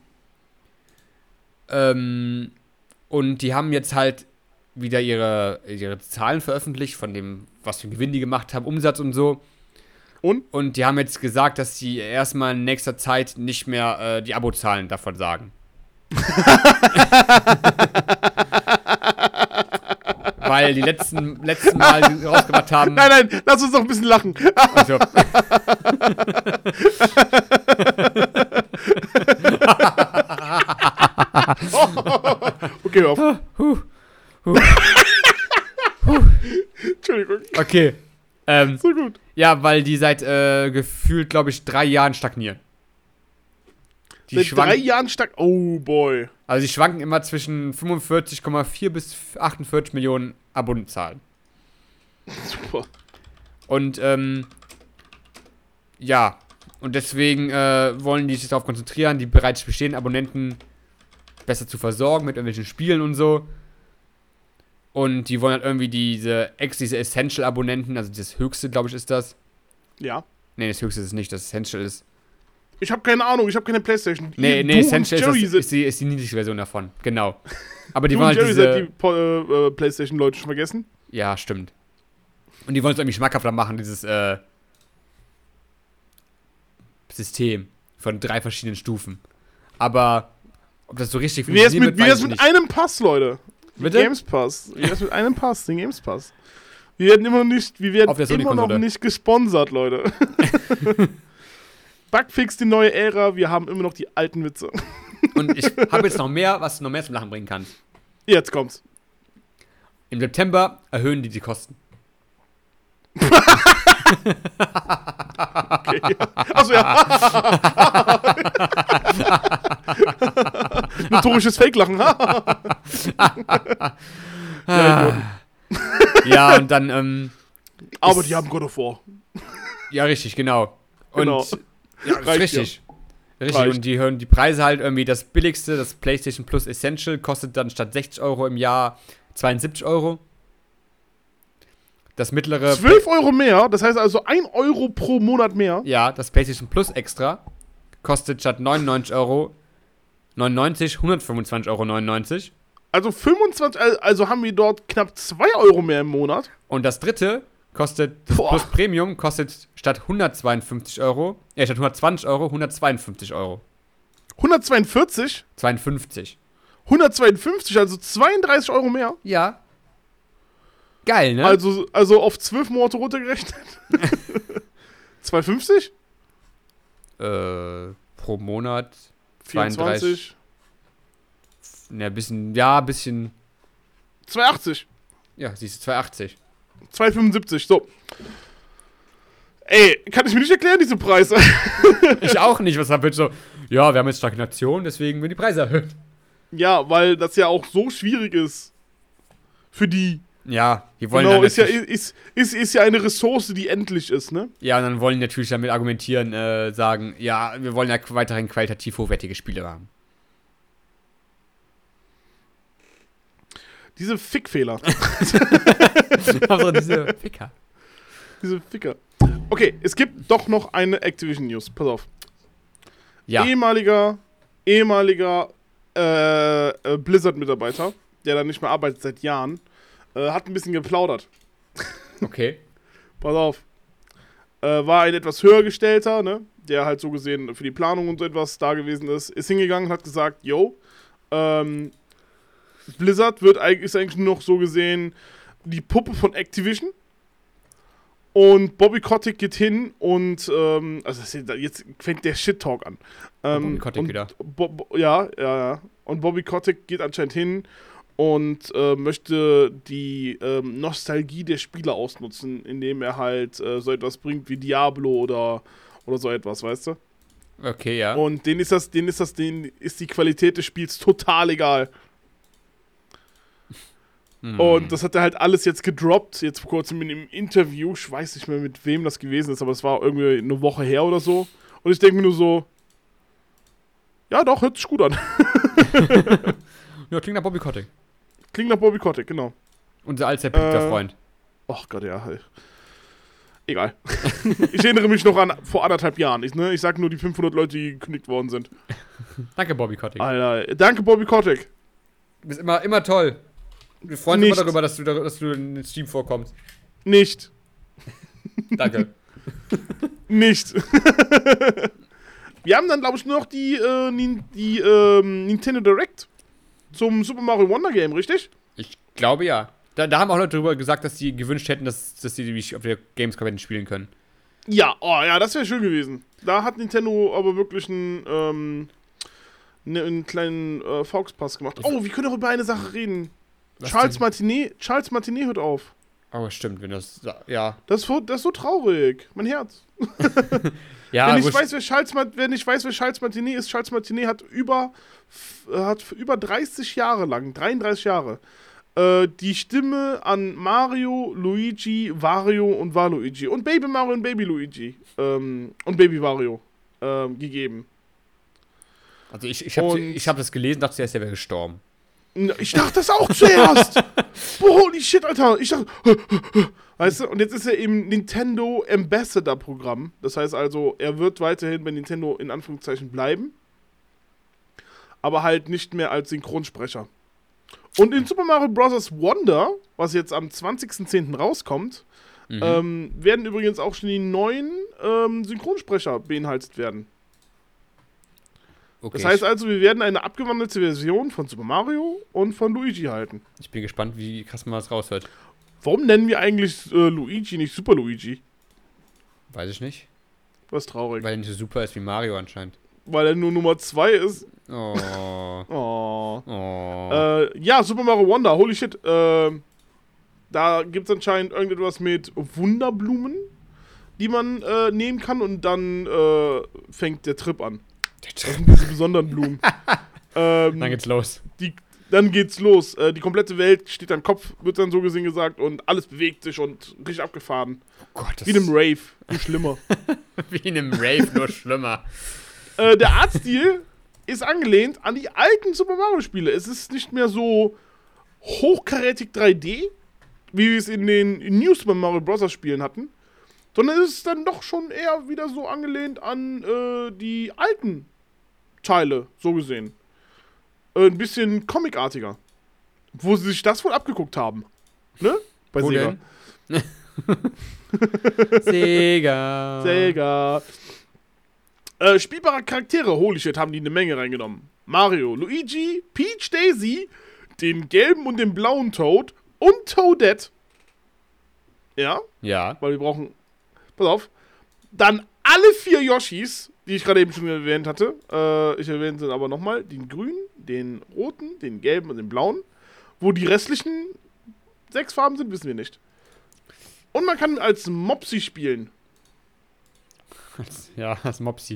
Ähm, und die haben jetzt halt wieder ihre, ihre Zahlen veröffentlicht, von dem, was für Gewinn die gemacht haben, Umsatz und so. Und? Und die haben jetzt gesagt, dass sie erstmal in nächster Zeit nicht mehr äh, die Abozahlen davon sagen. Weil die letzten, letzten Mal, die sie rausgebracht haben. Nein, nein, lass uns doch ein bisschen lachen. Also, Okay, hör auf. huh, Entschuldigung. okay. Ähm, So gut. ja, weil die seit äh, gefühlt, glaube ich, drei Jahren stagnieren. Die Seit drei schwanken, Jahren stark. Oh boy. also die schwanken immer zwischen fünfundvierzig Komma vier bis achtundvierzig Millionen Abonnentenzahlen. Super. Und ähm, ja, und deswegen äh, wollen die sich darauf konzentrieren, die bereits bestehenden Abonnenten besser zu versorgen mit irgendwelchen Spielen und so. Und die wollen halt irgendwie diese, Ex- diese Essential-Abonnenten, also das höchste, glaube ich, ist das. Ja. Nee, das höchste ist es nicht, das Essential ist. Ich habe keine Ahnung, ich habe keine Playstation. Nee, Ihr- nee, du und Essential ist, Jerry das, sind- ist, die, ist die niedrigste Version davon. Genau. Aber die Du wollen und halt Jerry seid diese. die Po- äh, äh, Playstation-Leute schon vergessen? Ja, stimmt. Und die wollen es irgendwie schmackhafter machen, dieses äh, System von drei verschiedenen Stufen. Aber ob das so richtig Wie wär's funktioniert, mit, wie wär's weiß ich mit nicht. einem Pass, Leute? Bitte? Games Pass. Wie wär's mit einem Pass, den Games Pass? Wir werden immer noch nicht, wir werden Auf der immer noch Sony-Konsole. nicht gesponsert, Leute. Bugfix die neue Ära, wir haben immer noch die alten Witze. Und ich habe jetzt noch mehr, was du noch mehr zum Lachen bringen kannst. Jetzt kommt's. Im September erhöhen die die Kosten. Okay. Achso, ja. Notorisches Fake-Lachen. Ja, Ja, und dann, ähm, aber Ist- die haben God of War. ja, richtig, genau. Und, Genau. ja, ist Reicht richtig. Richtig, Reicht. und die hören die Preise halt irgendwie, das billigste, das PlayStation Plus Essential, kostet dann statt sechzig Euro im Jahr zweiundsiebzig Euro. Das mittlere, zwölf Euro mehr, das heißt also ein Euro pro Monat mehr. ja, das PlayStation Plus Extra kostet statt neunundneunzig Euro neunundneunzig hundertfünfundzwanzig Euro neunundneunzig. Also fünfundzwanzig, also haben wir dort knapp zwei Euro mehr im Monat. Und das dritte kostet, das Boah. Plus Premium kostet statt hundertzweiundfünfzig Euro, äh, statt hundertzwanzig Euro, hundertzweiundfünfzig Euro. hundertzweiundvierzig? zweiundfünfzig. hundertzweiundfünfzig, also zweiunddreißig Euro mehr. Ja. Geil, ne? Also, also auf zwölf Monate runtergerechnet. zweihundertfünfzig? Äh, pro Monat vierundzwanzig. Ja, bisschen, ja, bisschen, zweihundertachtzig. ja, siehst du, zweihundertachtzig. zweihundertfünfundsiebzig, so. Ey, kann ich mir nicht erklären, diese Preise. Ich auch nicht, was wird so, ja, wir haben jetzt Stagnation, deswegen werden die Preise erhöht. Ja, weil das ja auch so schwierig ist. Für die. Ja, die wollen Genau, dann ist ja, natürlich- ist, ist, ist ja eine Ressource, die endlich ist, ne? Ja, und dann wollen die natürlich damit argumentieren, äh, sagen, ja, wir wollen ja weiterhin qualitativ hochwertige Spiele haben. Diese Fickfehler. Also diese Ficker. Diese Ficker. Okay, es gibt doch noch eine Activision News. Pass auf. Ja, Ehemaliger, ehemaliger äh, äh, Blizzard-Mitarbeiter, der da nicht mehr arbeitet seit Jahren, äh, hat ein bisschen geplaudert. okay. Pass auf. Äh, war ein etwas höher gestellter, ne? Der halt so gesehen für die Planung und so etwas da gewesen ist, ist hingegangen und hat gesagt, yo, ähm, Blizzard wird, eig- ist eigentlich nur noch so gesehen die Puppe von Activision. Und Bobby Kotick geht hin und, ähm, also das ist- jetzt fängt der Shit-Talk an. Ähm, Bobby Kotick und wieder. Bo Bo ja, ja, ja. Und Bobby Kotick geht anscheinend hin und äh, möchte die ähm, Nostalgie der Spieler ausnutzen, indem er halt äh, so etwas bringt wie Diablo oder, oder so etwas, weißt du? Okay, ja. Und denen ist das, denen ist das, denen ist die Qualität des Spiels total egal. Hm. Und das hat er halt alles jetzt gedroppt, jetzt vor kurzem in einem Interview, ich weiß nicht mehr mit wem das gewesen ist, aber es war irgendwie eine Woche her oder so. Und ich denke mir nur so, ja doch, hört sich gut an. Ja, klingt nach Bobby Kotick. Klingt nach Bobby Kotick, genau. Unser allseits beliebter Äh, Freund. Ach Gott, ja. Halt. Egal. Ich erinnere mich noch an vor anderthalb Jahren. Ich, ne, ich sag nur die fünfhundert Leute, die gekündigt worden sind. Danke, Bobby Kotick. Alter, danke Bobby Kotick. Du bist immer, immer toll. Wir freuen uns Nicht. immer darüber, dass du, da- dass du in Steam vorkommst. Nicht. Danke. Nicht. Wir haben dann, glaube ich, nur noch die, äh, Nin- die ähm, Nintendo Direct zum Super Mario Wonder Game, richtig? Ich glaube ja. Da, da haben auch Leute darüber gesagt, dass sie gewünscht hätten, dass, dass sie die auf der Gamescom hätten spielen können. Ja, oh ja, das wäre schön gewesen. Da hat Nintendo aber wirklich einen, ähm, ne, einen kleinen äh, Fauxpass gemacht. Oh, wir können auch über eine Sache reden. Was Charles denn? Martinet, Charles Martinet hört auf. Aber stimmt, wenn das. Ja. Das ist, so- das ist so traurig. Mein Herz. Ja, Wenn ich, wurscht. weiß, wer Charles, Ma- wenn ich weiß, wer Charles Martinet ist, Charles Martinet hat über, f- äh, hat für über dreißig Jahre lang, dreiunddreißig Jahre, äh, die Stimme an Mario, Luigi, Wario und Waluigi und Baby Mario und Baby Luigi ähm, und Baby Wario ähm, gegeben. Also ich, ich habe Und- ich hab das gelesen, dachte zuerst, er wäre gestorben. Na, Ich dachte das auch zuerst. Boah, holy shit, Alter. Ich dachte, weißt du, und jetzt ist er im Nintendo Ambassador Programm. Das heißt also, er wird weiterhin bei Nintendo in Anführungszeichen bleiben. Aber halt nicht mehr als Synchronsprecher. Und in Super Mario Bros. Wonder, was jetzt am zwanzigsten zehnten rauskommt, Mhm. ähm, werden übrigens auch schon die neuen ähm, Synchronsprecher beinhaltet werden. Okay, Das heißt also, wir werden eine abgewandelte Version von Super Mario und von Luigi halten. ich, ich bin gespannt, wie krass man das raushört. Warum nennen wir eigentlich äh, Luigi nicht Super Luigi? Weiß ich nicht. Das ist traurig. Weil er nicht so super ist wie Mario anscheinend. Weil er nur Nummer zwei ist. Oh. Oh. Oh. Äh, ja, Super Mario Wonder, holy shit. Äh, da gibt es anscheinend irgendetwas mit Wunderblumen, die man äh, nehmen kann und dann äh, fängt der Trip an. Das sind diese besonderen Blumen. ähm, Dann geht's los. die, dann geht's los. Äh, die komplette Welt steht am Kopf, wird dann so gesehen gesagt, und alles bewegt sich und richtig abgefahren. Oh Gott, das Wie in einem Rave. Wie schlimmer. wie in einem Rave, nur schlimmer. Äh, der Artstil ist angelehnt an die alten Super Mario-Spiele. Es ist nicht mehr so hochkarätig drei D, wie wir es in den New Super Mario Bros. Spielen hatten, sondern es ist dann doch schon eher wieder so angelehnt an äh, die alten Teile, so gesehen. Äh, ein bisschen comicartiger. Wo sie sich das wohl abgeguckt haben. Ne? Bei Wo Sega. denn? Sega. Sega. Äh, spielbare Charaktere, holy shit, haben die eine Menge reingenommen. Mario, Luigi, Peach, Daisy, den gelben und den blauen Toad und Toadette. Ja, Ja. weil wir brauchen... Pass auf. Dann alle vier Yoshis, die ich gerade eben schon erwähnt hatte. Äh, ich erwähne sie aber nochmal. Den grünen, den roten, den gelben und den blauen. Wo die restlichen sechs Farben sind, wissen wir nicht. Und man kann als Mopsy spielen. Ja, das Mopsy.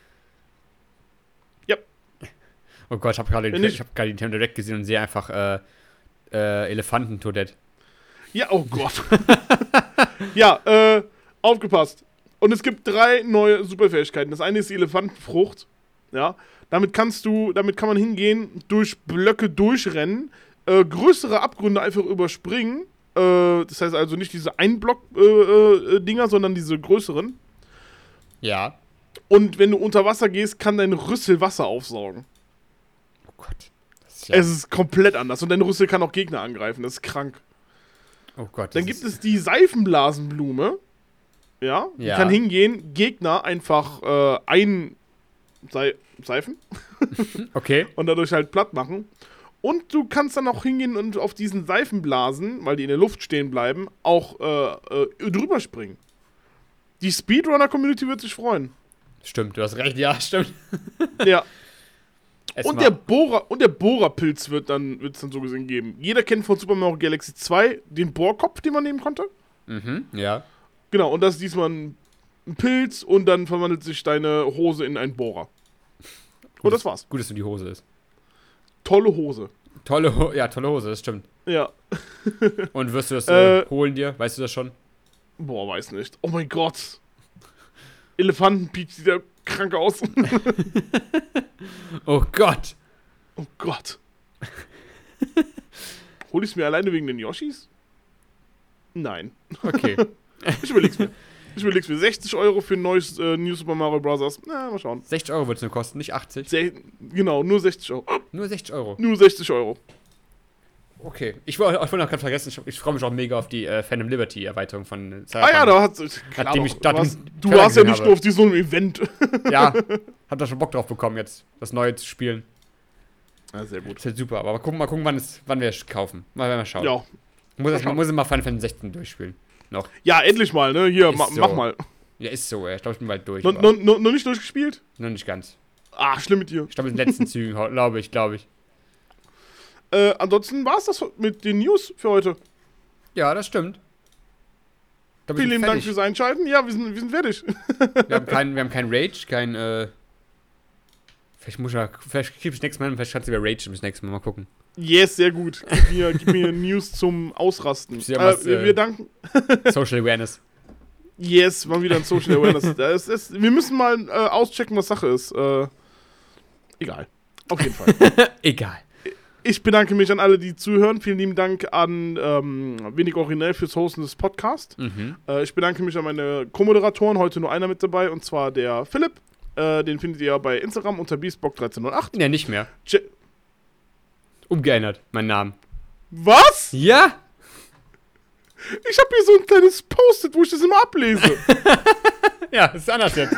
Ja. Oh Gott, ich habe gerade Wenn ich ich- hab gerade die Nintendo Direct gesehen und sehe einfach äh, äh, Elefanten-Toadette. Ja, oh Gott. Ja, äh, aufgepasst. Und es gibt drei neue Superfähigkeiten. Das eine ist die Elefantenfrucht. Ja, damit kannst du, damit kann man hingehen, durch Blöcke durchrennen, äh, größere Abgründe einfach überspringen. Äh, das heißt also nicht diese Einblock-Dinger, äh, äh, sondern diese größeren. Ja. Und wenn du unter Wasser gehst, kann dein Rüssel Wasser aufsaugen. Oh Gott. Das ist ja, Es ist komplett anders. Und dein Rüssel kann auch Gegner angreifen. Das ist krank. oh Gott. Dann das gibt ist, es die Seifenblasenblume. Ja, die Ja. kann hingehen, Gegner einfach äh, einseifen Okay. und dadurch halt platt machen. Und du kannst dann auch hingehen und auf diesen Seifenblasen, weil die in der Luft stehen bleiben, auch äh, äh, drüber springen. Die Speedrunner-Community wird sich freuen. Stimmt, du hast recht. Ja, stimmt. Ja. Es Und war- der Bohrer, und der Bohrerpilz wird dann, wird's dann so gesehen geben. Jeder kennt von Super Mario Galaxy zwei den Bohrkopf, den man nehmen konnte. Mhm, ja. Genau, und das ist diesmal ein ein Pilz und dann verwandelt sich deine Hose in einen Bohrer. Und das war's. Gut, dass du die Hose ist. Tolle Hose. Tolle, Ho ja, tolle Hose, das stimmt. Ja. Und wirst du das äh, Äh, holen dir? Weißt du das schon? Boah, weiß nicht. Oh mein Gott. Elefantenpeach sieht ja krank aus. Oh Gott. Oh Gott. Hol ich es mir alleine wegen den Yoshis? Nein. Okay. Ich überleg's mir. Ich überleg's mir. sechzig Euro für ein neues äh, New Super Mario Bros. Na, mal schauen. sechzig Euro wird es nur kosten, nicht achtzig. Se genau, nur sechzig Euro. Nur sechzig Euro. Nur sechzig Euro. Okay. Ich wollte ich wollte noch gerade vergessen, ich, ich freue mich auch mega auf die äh, Phantom Liberty Erweiterung von äh, Ah ja, da hat Nachdem ich- du nachdem warst, ich du Trailer warst ja gesehen nicht habe. nur auf die, so einem Event. Ja, hab da schon Bock drauf bekommen, jetzt das Neue zu spielen. Ja, sehr gut. Ist halt super, aber mal gucken, mal gucken wann, es, wann wir es kaufen. Mal, mal schauen. Ja. Muss, erst mal, schauen. muss ich mal Final Fantasy sechzehn durchspielen. Noch. Ja, endlich mal, ne? Hier, Ist ma so. mach mal. Ja, ist so, ey. Ich glaube, ich bin bald durch. No, aber no, no, noch nicht durchgespielt? Noch nicht ganz. Ah, schlimm mit dir. Ich glaube, in den letzten Zügen, glaube ich, glaube ich. Äh, ansonsten war's das mit den News für heute. Ja, das stimmt. Ich glaub, wir Vielen sind lieben Dank fertig. fürs Einschalten. Ja, wir sind, wir sind fertig. Wir haben keinen wir haben kein Rage, kein, äh. Vielleicht muss ich ja. Vielleicht krieg ich nächstes Mal, vielleicht kannst du über Rage bis nächstes Mal mal gucken. Yes, sehr gut. Gib mir, gib mir News zum Ausrasten. Ich seh Äh, was, wir, äh, wir danken. Social Awareness. Yes, mal wieder ein Social Awareness. Das ist, wir müssen mal äh, auschecken, was Sache ist. Äh, egal. Auf jeden Fall. Egal. Ich bedanke mich an alle, die zuhören. Vielen lieben Dank an ähm, Wenig Originell fürs Hosten des Podcasts. Mhm. Äh, ich bedanke mich an meine Co-Moderatoren. Heute nur einer mit dabei, und zwar der Philipp. Äh, den findet ihr bei Instagram unter beastbock dreizehn null acht. Ja, nicht mehr. Je Umgeändert, mein Name. Was? Ja? Ich habe hier so ein kleines Post-it, wo ich das immer ablese. Ja, ist anders jetzt.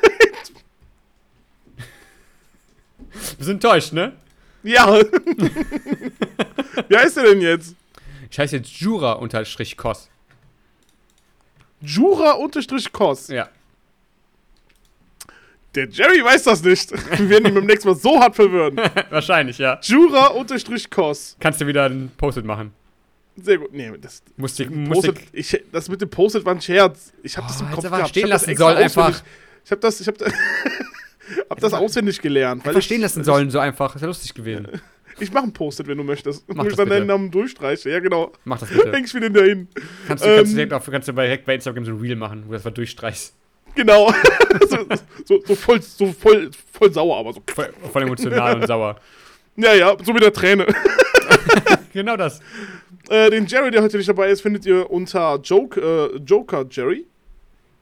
Wir sind enttäuscht, ne? Ja. Wie heißt der denn jetzt? Ich heiße jetzt Jura-Kos. Jura-Kos. Ja. Der Jerry weiß das nicht. Wir werden ihn beim nächsten Mal so hart verwirren. Wahrscheinlich, ja. Jura-Kos. Kannst du wieder ein Post-it machen. Sehr gut. Nee, das, Musst du, musst Post-it, ich, das mit dem Post-it war ein Scherz. Ich habe Oh, das im hättest Kopf du einfach gehabt. stehen Ich hab das lassen extra sollen, einfach. auswendig- Ich habe das, ich habe hab das auswendig gelernt. Weil verstehen ich, lassen sollen, so einfach. Ist ja lustig gewesen. Ich mache ein Post-it, wenn du möchtest. Mach Wo ich das dann bitte. deinen Namen durchstreiche. Ja, genau. Mach das bitte. Häng ich wieder dahin. Kannst du, kannst du Ähm, direkt, auf, kannst du bei, direkt bei Instagram so ein Reel machen, wo du das mal durchstreichst. Genau. so, so, so, voll, so voll, voll sauer, aber so. Voll, voll emotional und sauer. Ja, ja, so mit der Träne. Genau das. Äh, den Jerry, der heute nicht dabei ist, findet ihr unter Joke, äh, Joker Jerry.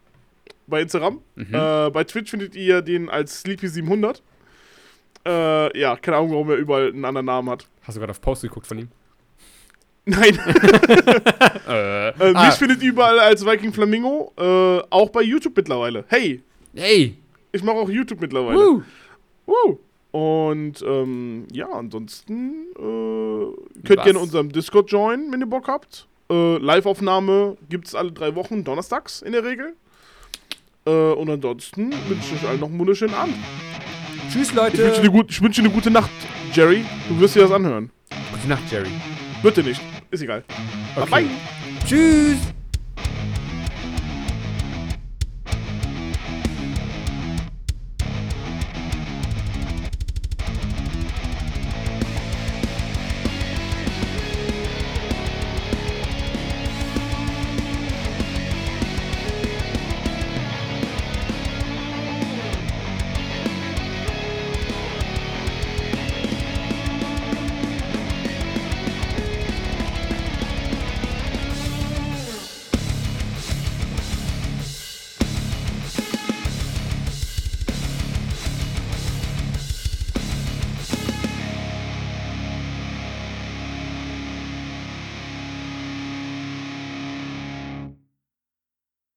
bei Instagram. Mhm. Äh, bei Twitch findet ihr den als Sleepy siebenhundert. Äh, ja, keine Ahnung, warum er überall einen anderen Namen hat. Hast du gerade auf Post geguckt von ihm? Nein. äh, äh, ah. Mich findet überall als Viking Flamingo. Äh, auch bei YouTube mittlerweile. Hey, Hey! ich mache auch YouTube mittlerweile. Woo. Woo. Und ähm, ja, ansonsten äh, könnt Was? ihr in unserem Discord joinen, wenn ihr Bock habt. Äh, Live-Aufnahme gibt es alle drei Wochen, donnerstags in der Regel. Äh, und ansonsten wünsche ich euch allen noch einen wunderschönen Abend. Tschüss, Leute! Ich wünsche dir, gut, ich wünsche dir eine gute Nacht, Jerry. Du wirst dir das anhören. Gute Nacht, Jerry. Wird dir nicht. Ist egal. Okay. Bye. Tschüss!